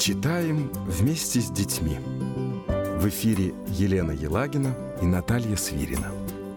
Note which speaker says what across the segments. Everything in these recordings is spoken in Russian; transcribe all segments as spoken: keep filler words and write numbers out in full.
Speaker 1: Читаем вместе с детьми. В эфире Елена Елагина и Наталья Свирина.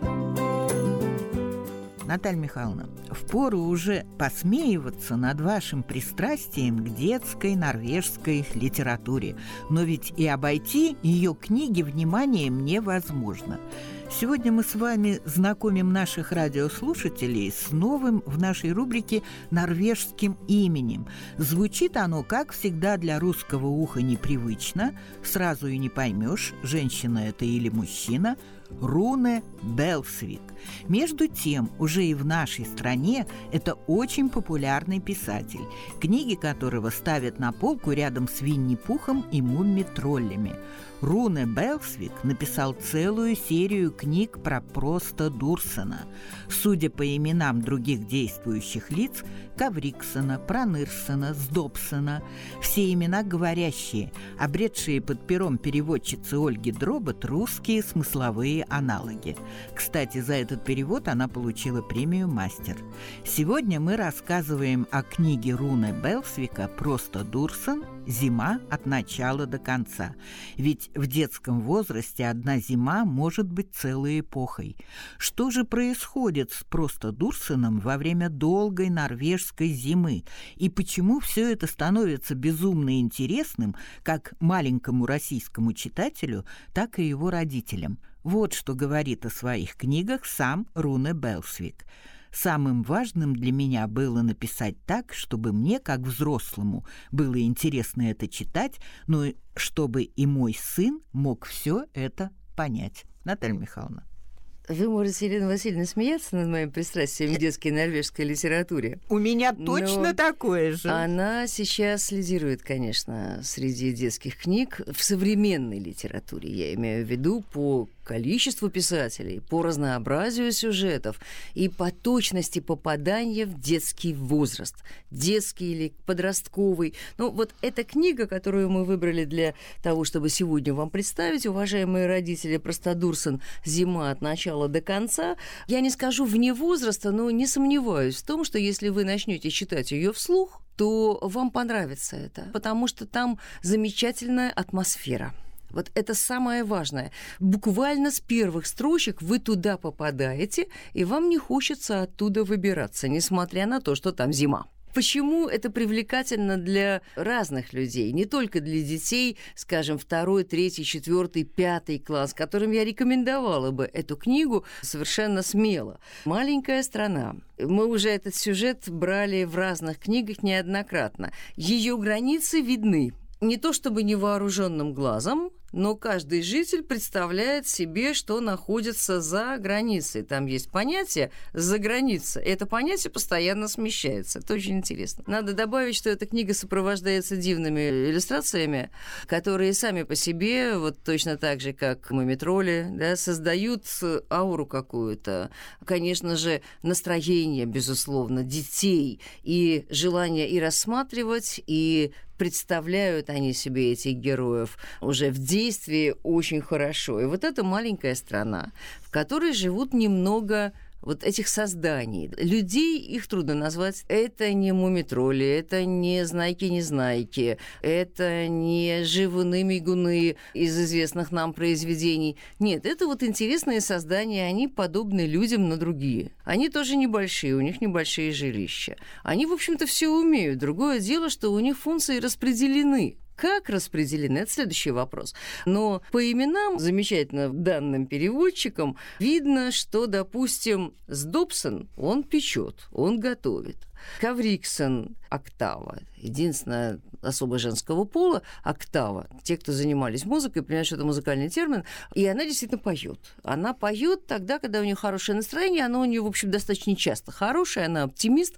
Speaker 2: Наталья Михайловна, впору уже посмеиваться над вашим пристрастием к детской норвежской литературе, но ведь и обойти ее книги вниманием невозможно. Сегодня мы с вами знакомим наших радиослушателей с новым в нашей рубрике норвежским именем. Звучит оно, как всегда, для русского уха непривычно, сразу и не поймешь, женщина это или мужчина. Руне Белсвик. Между тем, уже и в нашей стране это очень популярный писатель, книги которого ставят на полку рядом с Винни-Пухом и Мумми-троллями. Руне Белсвик написал целую серию книг про Проста Дурсона. Судя по именам других действующих лиц, Кавриксона, Пронырсона, Сдобсона, все имена говорящие, обретшие под пером переводчицы Ольги Дробот русские смысловые аналоги. Кстати, за этот перевод она получила премию «Мастер». Сегодня мы рассказываем о книге Руне Белсвика «Проста Дурсон. Зима от начала до конца». Ведь в детском возрасте одна зима может быть целой эпохой. Что же происходит с Проста Дурсоном во время долгой норвежской зимы? И почему все это становится безумно интересным как маленькому российскому читателю, так и его родителям? Вот что говорит о своих книгах сам Руне Белсвик. «Самым важным для меня было написать так, чтобы мне, как взрослому, было интересно это читать, но чтобы и мой сын мог все это понять». Наталья Михайловна.
Speaker 3: Вы можете, Елена Васильевна, смеяться над моим пристрастием к детской норвежской литературе.
Speaker 2: У меня точно такое же.
Speaker 3: Она сейчас лидирует, конечно, среди детских книг в современной литературе. Я имею в виду по количеству писателей, по разнообразию сюжетов и по точности попадания в детский возраст. Детский или подростковый. Ну, вот эта книга, которую мы выбрали для того, чтобы сегодня вам представить, уважаемые родители, «Проста Дурсон. Зима от начала до конца». Я не скажу вне возраста, но не сомневаюсь в том, что если вы начнете читать ее вслух, то вам понравится это, потому что там замечательная атмосфера. Вот это самое важное. Буквально с первых строчек вы туда попадаете, и вам не хочется оттуда выбираться, несмотря на то, что там зима. Почему это привлекательно для разных людей, не только для детей, скажем, второй, третий, четвертый, пятый класс, которым я рекомендовала бы эту книгу совершенно смело. «Маленькая страна». Мы уже этот сюжет брали в разных книгах неоднократно. Ее границы видны. Не то чтобы невооруженным глазом, но каждый житель представляет себе, что находится за границей. Там есть понятие «за границей». Это понятие постоянно смещается. Это очень интересно. Надо добавить, что эта книга сопровождается дивными иллюстрациями, которые сами по себе, вот точно так же, как «Мумми-тролли», да, создают ауру какую-то. Конечно же, настроение, безусловно, детей и желание и рассматривать, и представляют они себе этих героев уже в действии очень хорошо. И вот эта маленькая страна, в которой живут немного вот этих созданий. Людей, их трудно назвать. Это не мумитролли, это не знайки-незнайки, это не живуны-мигуны из известных нам произведений. Нет, это вот интересные создания, они подобны людям, но другие. Они тоже небольшие, у них небольшие жилища. Они, в общем-то, все умеют. Другое дело, что у них функции распределены. Как распределены? Это следующий вопрос. Но по именам, замечательно данным переводчикам, видно, что, допустим, Сдобсон, он печет, он готовит. Кавриксон – октава. Единственная особо женского пола – октава. Те, кто занимались музыкой, понимают, что это музыкальный термин. И она действительно поет. Она поет тогда, когда у нее хорошее настроение. Оно у нее, в общем, достаточно часто хорошее. Она оптимист.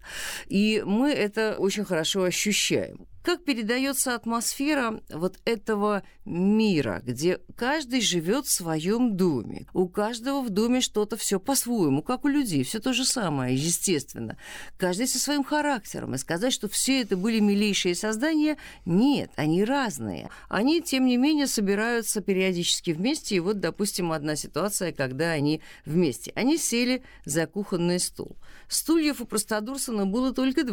Speaker 3: И мы это очень хорошо ощущаем. Как передается атмосфера вот этого мира, где каждый живет в своем доме. У каждого в доме что-то все по-своему, как у людей. Все то же самое, естественно. Каждый со своим характером. И сказать, что все это были милейшие создания, нет, они разные. Они, тем не менее, собираются периодически вместе. И вот, допустим, одна ситуация, когда они вместе. Они сели за кухонный стол. Стульев у Проста Дурсона было только два.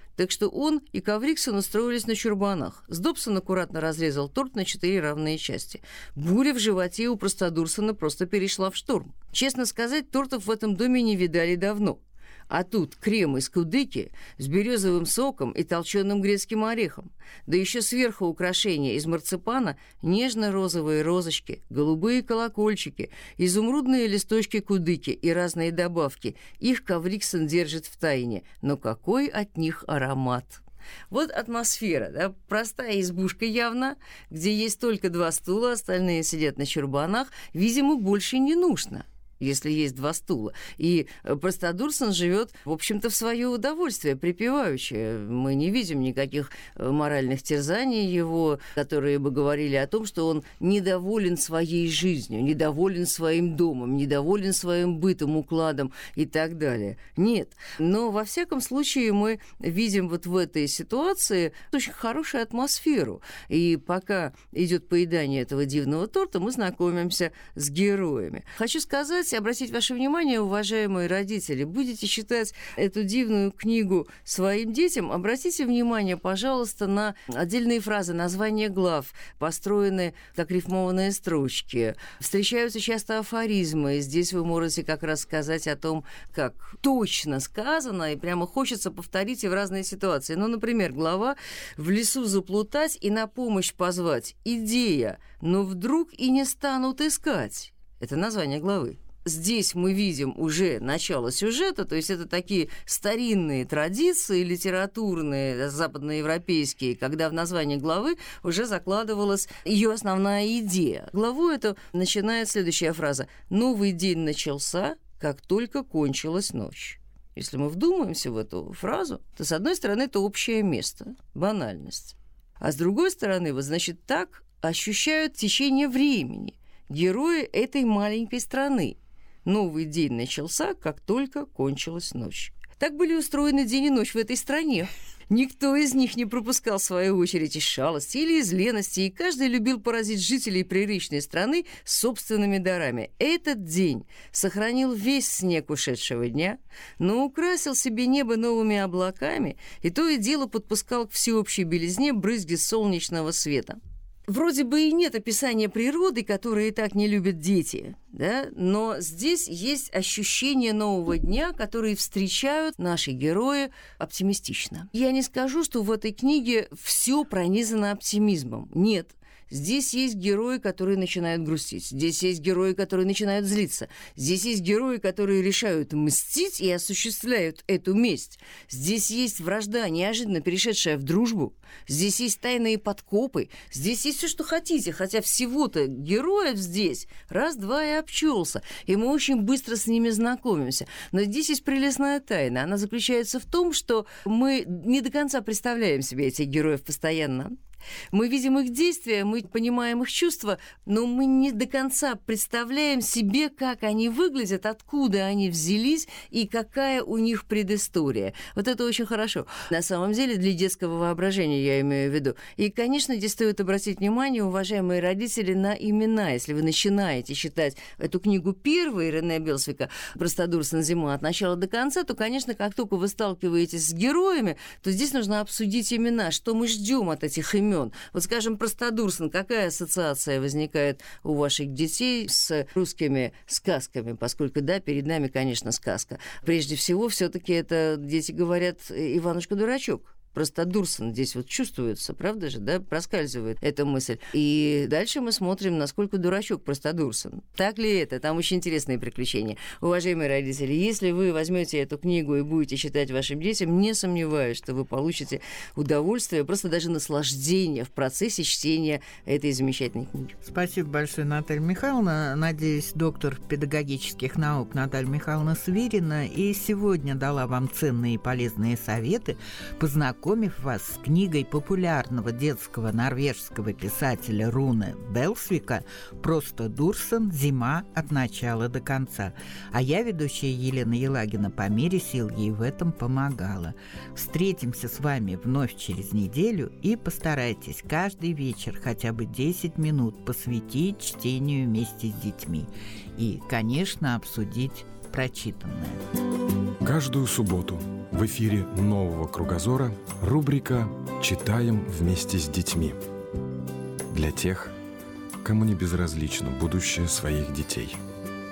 Speaker 3: Так что он и Кавриксон устроились на чурбанах. Сдобсон аккуратно разрезал торт на четыре равные части. Буря в животе у Простодурсона просто перешла в шторм. Честно сказать, тортов в этом доме не видали давно. А тут крем из кудыки с березовым соком и толченым грецким орехом. Да еще сверху украшения из марципана, нежно-розовые розочки, голубые колокольчики, изумрудные листочки кудыки и разные добавки. Их Кавриксон держит в тайне. Но какой от них аромат! Вот атмосфера, да, простая избушка явно, где есть только два стула, остальные сидят на чурбанах. Видимо, больше не нужно, если есть два стула. И Простодурсон живет, в общем-то, в свое удовольствие, припеваючи. Мы не видим никаких моральных терзаний его, которые бы говорили о том, что он недоволен своей жизнью, недоволен своим домом, недоволен своим бытом, укладом и так далее. Нет. Но, во всяком случае, мы видим вот в этой ситуации очень хорошую атмосферу. И пока идет поедание этого дивного торта, мы знакомимся с героями. Хочу сказать, обратить ваше внимание, уважаемые родители, будете читать эту дивную книгу своим детям, обратите внимание, пожалуйста, на отдельные фразы, названия глав, построены как рифмованные строчки. Встречаются часто афоризмы. Здесь вы можете как раз сказать о том, как точно сказано, и прямо хочется повторить и в разные ситуации. Ну, например, глава «В лесу заплутать и на помощь позвать. Идея, но вдруг и не станут искать». Это название главы. Здесь мы видим уже начало сюжета, то есть это такие старинные традиции литературные, западноевропейские, когда в названии главы уже закладывалась ее основная идея. Главу эту начинает следующая фраза: «Новый день начался, как только кончилась ночь». Если мы вдумаемся в эту фразу, то, с одной стороны, это общее место, банальность. А с другой стороны, вот, значит, так ощущают течение времени герои этой маленькой страны. Новый день начался, как только кончилась ночь. Так были устроены день и ночь в этой стране. Никто из них не пропускал свою очередь из шалости или из лености, и каждый любил поразить жителей приречной страны собственными дарами. Этот день сохранил весь снег ушедшего дня, но украсил себе небо новыми облаками, и то и дело подпускал к всеобщей белизне брызги солнечного света. Вроде бы и нет описания природы, которое и так не любят дети, да? Но здесь есть ощущение нового дня, которые встречают наши герои оптимистично. Я не скажу, что в этой книге все пронизано оптимизмом. Нет. Здесь есть герои, которые начинают грустить. Здесь есть герои, которые начинают злиться. Здесь есть герои, которые решают мстить и осуществляют эту месть. Здесь есть вражда, неожиданно перешедшая в дружбу. Здесь есть тайные подкопы. Здесь есть все, что хотите. Хотя всего-то героев здесь раз-два и обчелся. И мы очень быстро с ними знакомимся. Но здесь есть прелестная тайна. Она заключается в том, что мы не до конца представляем себе этих героев постоянно. Мы видим их действия, мы понимаем их чувства, но мы не до конца представляем себе, как они выглядят, откуда они взялись и какая у них предыстория. Вот это очень хорошо. На самом деле, для детского воображения я имею в виду. И, конечно, здесь стоит обратить внимание, уважаемые родители, на имена. Если вы начинаете читать эту книгу первой Рене Белсвика «Простодурсон. Зима» от начала до конца, то, конечно, как только вы сталкиваетесь с героями, то здесь нужно обсудить имена, что мы ждем от этих имен. Вот, скажем, Простодурсон, какая ассоциация возникает у ваших детей с русскими сказками? Поскольку, да, перед нами, конечно, сказка. Прежде всего, все-таки это, дети говорят, Иванушка-дурачок. Простодурсон здесь вот чувствуется, правда же, да, проскальзывает эта мысль. И дальше мы смотрим, насколько дурачок Простодурсон. Так ли это? Там очень интересные приключения. Уважаемые родители, если вы возьмете эту книгу и будете читать вашим детям, не сомневаюсь, что вы получите удовольствие, просто даже наслаждение в процессе чтения этой замечательной книги.
Speaker 2: Спасибо большое, Наталья Михайловна. Надеюсь, доктор педагогических наук Наталья Михайловна Свирина и сегодня дала вам ценные и полезные советы, познакомив вас с книгой популярного детского норвежского писателя Руне Белсвика «Простодурсон. Зима от начала до конца». А я, ведущая Елена Елагина, по мере сил ей в этом помогала. Встретимся с вами вновь через неделю и постарайтесь каждый вечер хотя бы десять минут посвятить чтению вместе с детьми и, конечно, обсудить прочитанное.
Speaker 1: Каждую субботу В эфире «Нового кругозора» рубрика «Читаем вместе с детьми». Для тех, кому не безразлично будущее своих детей.